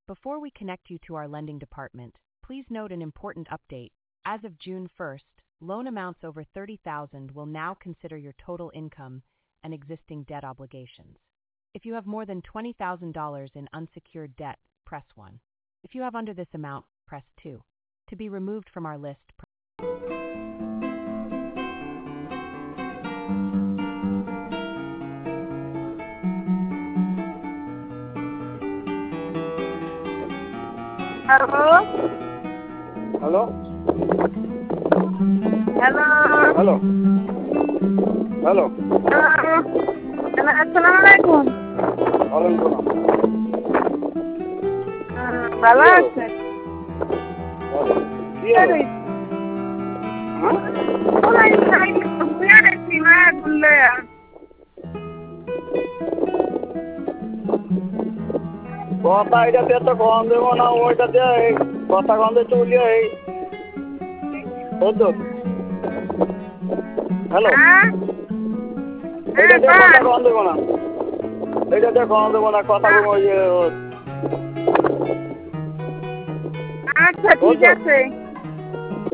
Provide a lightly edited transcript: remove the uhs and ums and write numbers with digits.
Before we connect you to our lending department, please note an important update. As of June 1st, loan amounts over $30,000 will now consider your total income and existing debt obligations. If you have more than $20,000 in unsecured debt, press 1. If you have under this amount, press 2. To be removed from our list, Hello? Hello? Hello? Hello? Hello? Assalamualaikum. Waalaikumsalam. ভালো আছে? কি হলো? হ্যাঁ? কথা এটাতে তো কম দেবো না, ওইটাতে কথা কম দিয়ে চলিয়ে হতো। হ্যালো, এটাতে কথা কম দেবো না, এটাতে কম দেবো না, কথা কম আচ্ছা ঠিক আছে।